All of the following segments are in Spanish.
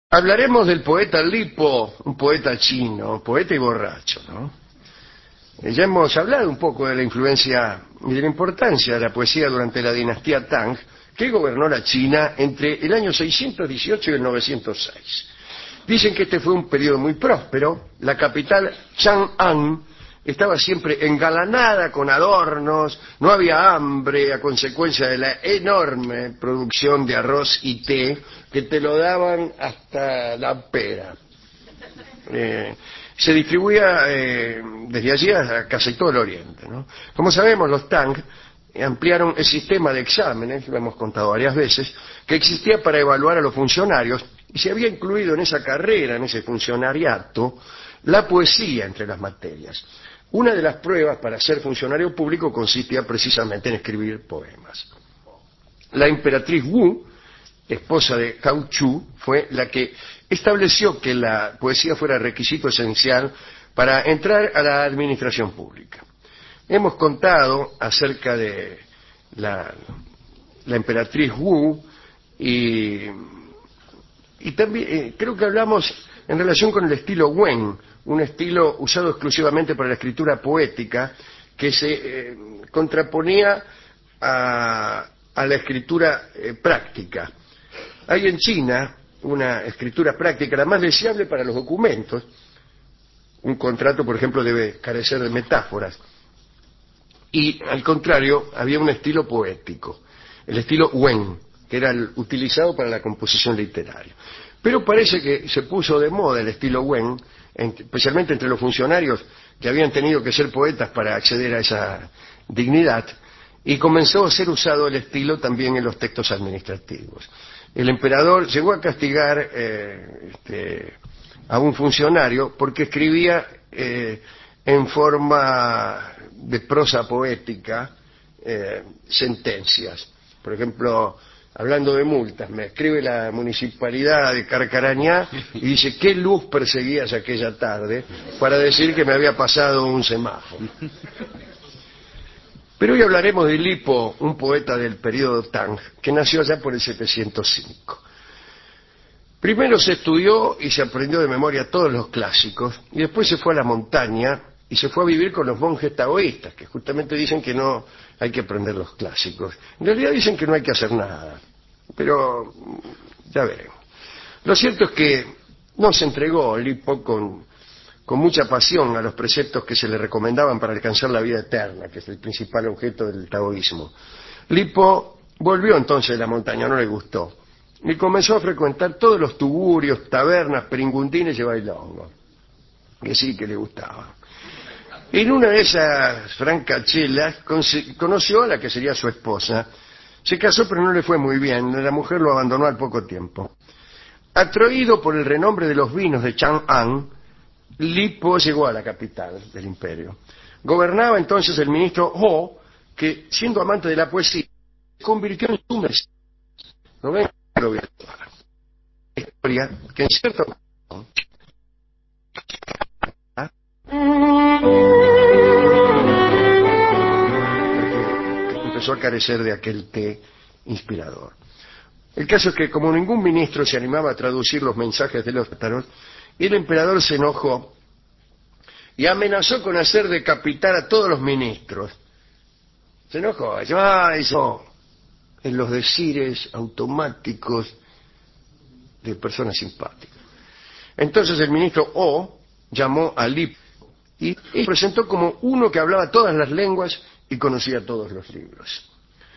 Hablaremos del poeta Lipo, un poeta chino, poeta y borracho, ¿no? Ya hemos hablado un poco de la influencia y de la importancia de la poesía durante la dinastía Tang, que gobernó la China entre el año 618 y el 906. Dicen que este fue un periodo muy próspero. La capital, Chang'an, estaba siempre engalanada con adornos, no había hambre a consecuencia de la enorme producción de arroz y té que te lo daban hasta la pera. Se distribuía desde allí a casi todo el Oriente, ¿no? Como sabemos, los Tang ampliaron el sistema de exámenes, lo hemos contado varias veces, que existía para evaluar a los funcionarios, y se había incluido en esa carrera, en ese funcionariato, la poesía entre las materias. Una de las pruebas para ser funcionario público consistía precisamente en escribir poemas. La emperatriz Wu, esposa de Cao Chu, fue la que estableció que la poesía fuera requisito esencial para entrar a la administración pública. Hemos contado acerca de la emperatriz Wu y también creo que hablamos en relación con el estilo Wen, un estilo usado exclusivamente para la escritura poética que se contraponía a la escritura práctica. Hay en China una escritura práctica, la más deseable para los documentos. Un contrato, por ejemplo, debe carecer de metáforas. Y, al contrario, había un estilo poético, el estilo Wen, que era el utilizado para la composición literaria. Pero parece que se puso de moda el estilo Wen, especialmente entre los funcionarios que habían tenido que ser poetas para acceder a esa dignidad, y comenzó a ser usado el estilo también en los textos administrativos. El emperador llegó a castigar a un funcionario porque escribía en forma de prosa poética sentencias. Por ejemplo, hablando de multas, me escribe la municipalidad de Carcarañá y dice: ¿qué luz perseguías aquella tarde? Para decir que me había pasado un semáforo. Pero hoy hablaremos de Lipo, un poeta del período Tang, que nació allá por el 705. Primero se estudió y se aprendió de memoria todos los clásicos, y después se fue a la montaña y se fue a vivir con los monjes taoístas, que justamente dicen que no hay que aprender los clásicos. En realidad dicen que no hay que hacer nada, pero ya veremos. Lo cierto es que no se entregó Lipo con mucha pasión a los preceptos que se le recomendaban para alcanzar la vida eterna, que es el principal objeto del taoísmo. Lipo volvió entonces de la montaña, no le gustó, y comenzó a frecuentar todos los tugurios, tabernas, peringundines y bailongos, que sí que le gustaba. En una de esas francachelas conoció a la que sería su esposa. Se casó, pero no le fue muy bien, la mujer lo abandonó al poco tiempo. Atraído por el renombre de los vinos de Chang'an, Lipo llegó a la capital del imperio. Gobernaba entonces el ministro Ho, que, siendo amante de la poesía, se convirtió en su mecenas. ¿No ven? Lo voy a contar. Historia que en cierto modo empezó a carecer de aquel té inspirador. El caso es que, como ningún ministro se animaba a traducir los mensajes de los tártaros, el emperador se enojó y amenazó con hacer decapitar a todos los ministros. Se enojó, eso en los decires automáticos de personas simpáticas. Entonces el ministro O llamó a Lipo y presentó como uno que hablaba todas las lenguas y conocía todos los libros.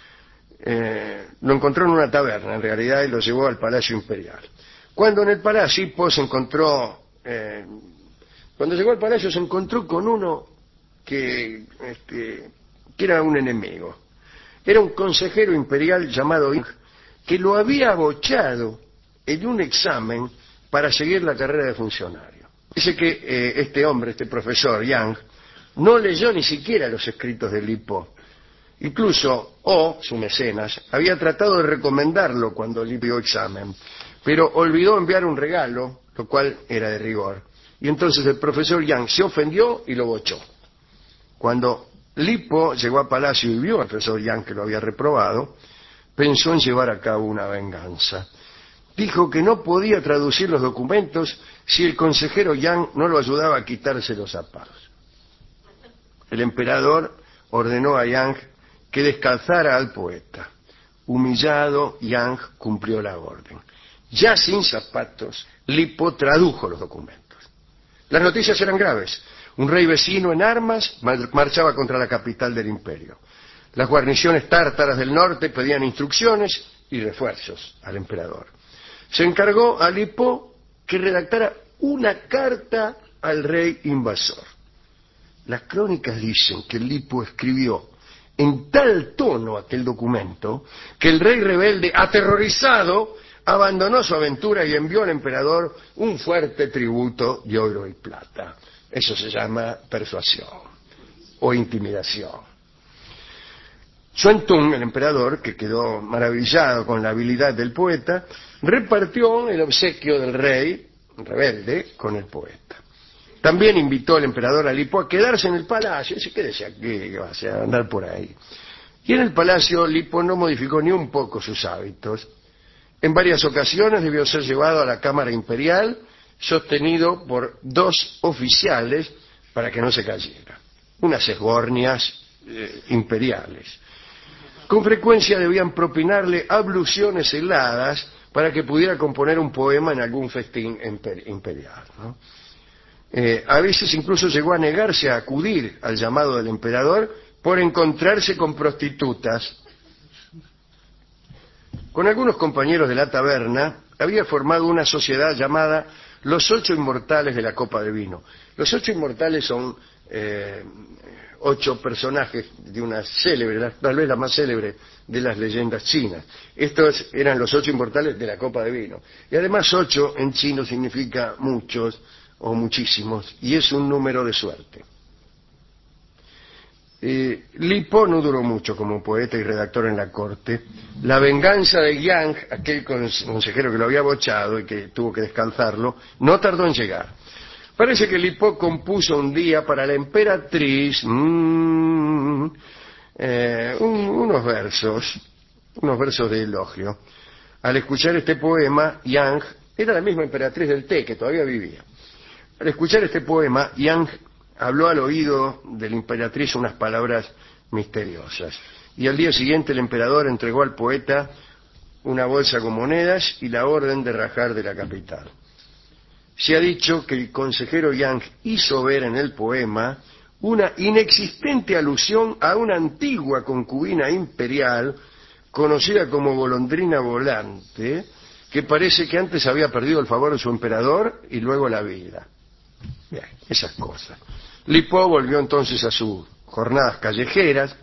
Lo encontró en una taberna, en realidad, y lo llevó al Palacio Imperial. Cuando en el palacio cuando llegó al palacio se encontró con uno que era un enemigo. Era un consejero imperial llamado Yang, que lo había abochado en un examen para seguir la carrera de funcionario. Dice que este hombre, este profesor Yang, no leyó ni siquiera los escritos de Lipo. Incluso su mecenas, había tratado de recomendarlo cuando Lipo dio examen, pero olvidó enviar un regalo, lo cual era de rigor. Y entonces el profesor Yang se ofendió y lo bochó. Cuando Lipo llegó a palacio y vio al profesor Yang, que lo había reprobado, pensó en llevar a cabo una venganza. dijo que no podía traducir los documentos si el consejero Yang no lo ayudaba a quitarse los zapatos. El emperador ordenó a Yang que descalzara al poeta. Humillado, Yang cumplió la orden. Ya sin zapatos, Lipo tradujo los documentos. Las noticias eran graves. Un rey vecino en armas marchaba contra la capital del imperio. Las guarniciones tártaras del norte pedían instrucciones y refuerzos al emperador. Se encargó a Lipo que redactara una carta al rey invasor. Las crónicas dicen que Lipo escribió en tal tono aquel documento que el rey rebelde, aterrorizado, abandonó su aventura y envió al emperador un fuerte tributo de oro y plata. Eso se llama persuasión o intimidación. Xuan Tun, el emperador, que quedó maravillado con la habilidad del poeta, repartió el obsequio del rey rebelde con el poeta. También invitó al emperador a Lipo a quedarse en el palacio. Dice, quédese aquí, que vas a andar por ahí. Y en el palacio Lipo no modificó ni un poco sus hábitos. En varias ocasiones debió ser llevado a la Cámara Imperial, sostenido por 2 oficiales para que no se cayera. Unas esbornias imperiales. Con frecuencia debían propinarle abluciones heladas para que pudiera componer un poema en algún festín imperial, ¿no? A veces incluso llegó a negarse a acudir al llamado del emperador por encontrarse con prostitutas. Con algunos compañeros de la taberna había formado una sociedad llamada Los 8 Inmortales de la Copa de Vino. Los 8 Inmortales son 8 personajes de una célebre, tal vez la más célebre de las leyendas chinas. Estos eran los 8 Inmortales de la Copa de Vino. Y además 8 en chino significa muchos o muchísimos, y es un número de suerte. Lipo no duró mucho como poeta y redactor en la corte. La venganza de Yang, aquel consejero que lo había bochado y que tuvo que descalzarlo, no tardó en llegar. Parece que Lipo compuso un día para la emperatriz unos versos de elogio. Al escuchar este poema, Yang, era la misma emperatriz del té que todavía vivía. Al escuchar este poema, Yang habló al oído de la emperatriz unas palabras misteriosas. Y al día siguiente el emperador entregó al poeta una bolsa con monedas y la orden de rajar de la capital. Se ha dicho que el consejero Yang hizo ver en el poema una inexistente alusión a una antigua concubina imperial conocida como Golondrina Volante, que parece que antes había perdido el favor de su emperador y luego la vida. Bien, esas cosas. Lipo volvió entonces a sus jornadas callejeras,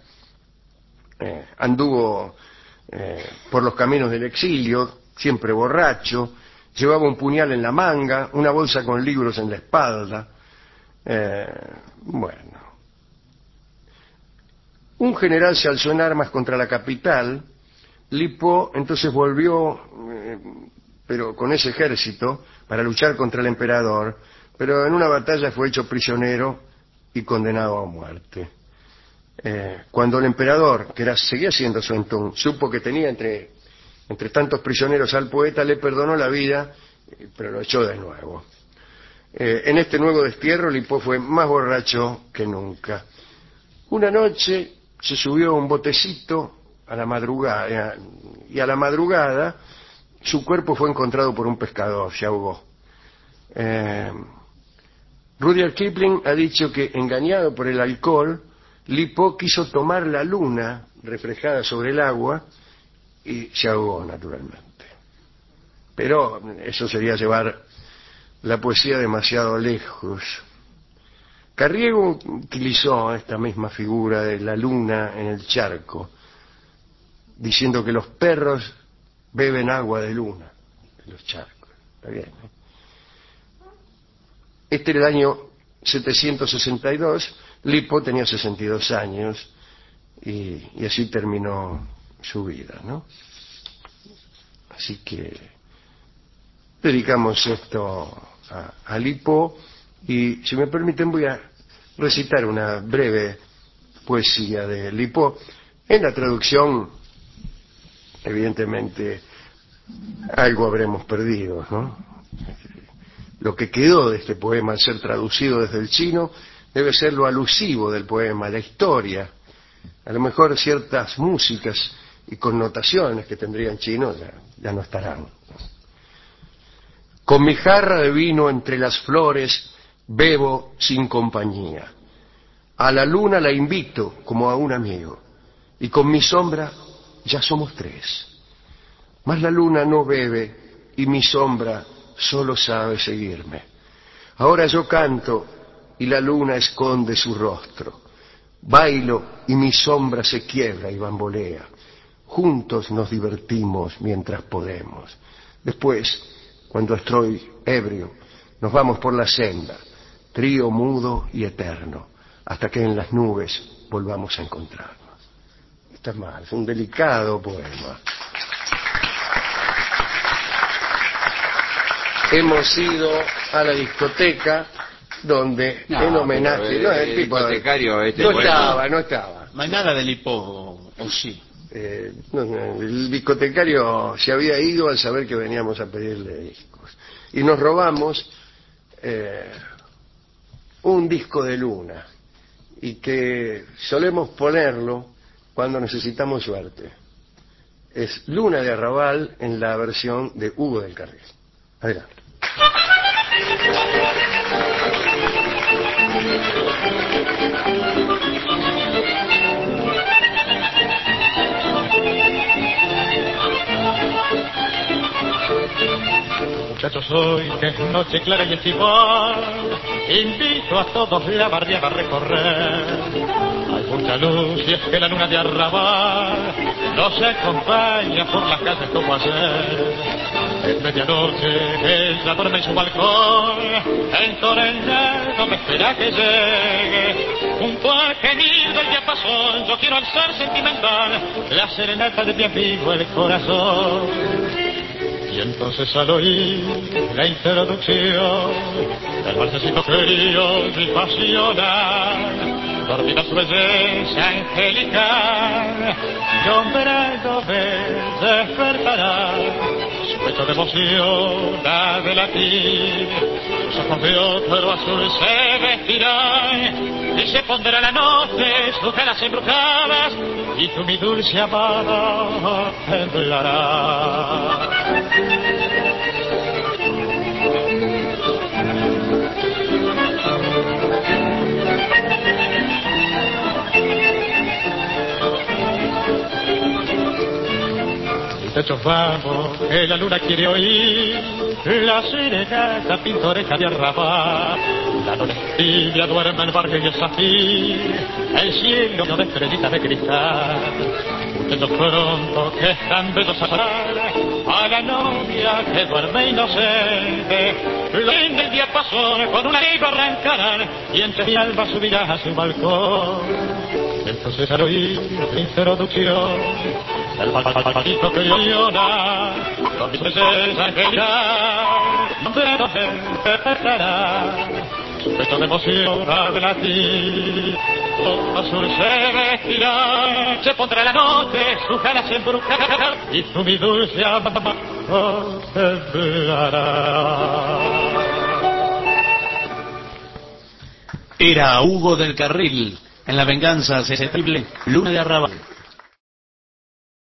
anduvo por los caminos del exilio, siempre borracho, llevaba un puñal en la manga, una bolsa con libros en la espalda. Bueno. Un general se alzó en armas contra la capital. Lipo entonces volvió, pero con ese ejército, para luchar contra el emperador, pero en una batalla fue hecho prisionero y condenado a muerte. Cuando el emperador, que seguía siendo Xuan Tun, supo que tenía entre tantos prisioneros al poeta, le perdonó la vida, pero lo echó de nuevo. En este nuevo destierro, Lipo fue más borracho que nunca. Una noche se subió a un botecito a la madrugada, y a la madrugada su cuerpo fue encontrado por un pescador, se ahogó. Rudyard Kipling ha dicho que, engañado por el alcohol, Lipo quiso tomar la luna reflejada sobre el agua y se ahogó naturalmente. Pero eso sería llevar la poesía demasiado lejos. Carriego utilizó esta misma figura de la luna en el charco, diciendo que los perros beben agua de luna en los charcos. Está bien, ¿eh? Este era el año 762, Lipo tenía 62 años y así terminó su vida, ¿no? Así que dedicamos esto a Lipo y, si me permiten, voy a recitar una breve poesía de Lipo en la traducción, evidentemente, algo habremos perdido, ¿no? Lo que quedó de este poema al ser traducido desde el chino debe ser lo alusivo del poema, la historia. A lo mejor ciertas músicas y connotaciones que tendría en chino ya no estarán. Con mi jarra de vino entre las flores bebo sin compañía. A la luna la invito como a un amigo, y con mi sombra ya somos tres. Mas la luna no bebe y mi sombra solo sabe seguirme. Ahora yo canto y la luna esconde su rostro. Bailo y mi sombra se quiebra y bambolea. Juntos nos divertimos mientras podemos. Después, cuando estoy ebrio, nos vamos por la senda, trío mudo y eterno, hasta que en las nubes volvamos a encontrarnos. Está mal, es un delicado poema. Hemos ido a la discoteca donde en homenaje el discotecario no estaba. No hay nada del hipo, ¿o sí? El discotecario se había ido al saber que veníamos a pedirle discos y nos robamos un disco de Luna, y que solemos ponerlo cuando necesitamos suerte. Es Luna de Arrabal en la versión de Hugo del Carril. Adelante. Muchachos, hoy que es noche clara y estival, invito a todos la barriada a recorrer. Hay mucha luz y es que la luna de Arrabal nos acompaña por las calles como ayer. Es medianoche, ella duerme en su balcón, entonado me espera que llegue. Junto a gemido el diapasón, yo quiero alzar sentimental la serenata de mi amigo el corazón. Y entonces al oír la introducción del balsecito frío y pasional, dormida su belleza angelical, y hombrado despertará, su pecho de emoción ha de latir, sus ojos de otro azul se vestirán, y se pondrá la noche sus velas embrujadas, y tú mi dulce amada temblará. Muchachos, vamos, que la luna quiere oír la serenata pintoresca de Arrabal. La noche tibia duerme el barrio y el zafir, el cielo de estrellitas de cristal. Muchachos, pronto que están bellos a parar a la novia que duerme inocente. En el diapasón con una lengua arrancarán y entre mi alma subirá a su balcón. Entonces al oír la introducción el palpatito que llora, con mi presencia angelical, no te despertará, su pecho de emoción ha de latir, todo azul se vestirá, se pondrá la noche, sus ganas embrujarán, y tú mi dulce amor temblará. Era Hugo del Carril, en La venganza terrible, Luna de Arrabal.